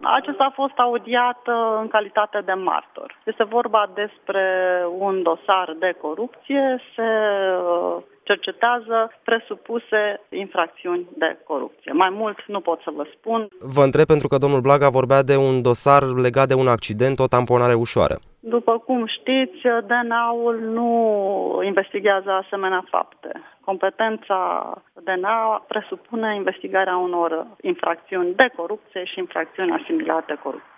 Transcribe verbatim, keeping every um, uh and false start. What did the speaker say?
Acesta a fost audiat în calitate de martor. Este vorba despre un dosar de corupție, se cercetează presupuse infracțiuni de corupție. Mai mult nu pot să vă spun. Vă întreb pentru că domnul Blaga vorbea de un dosar legat de un accident, o tamponare ușoară. După cum știți, D N A-ul nu investigează asemenea fapte. Competența D N A presupune investigarea unor infracțiuni de corupție și infracțiuni asimilate corupției.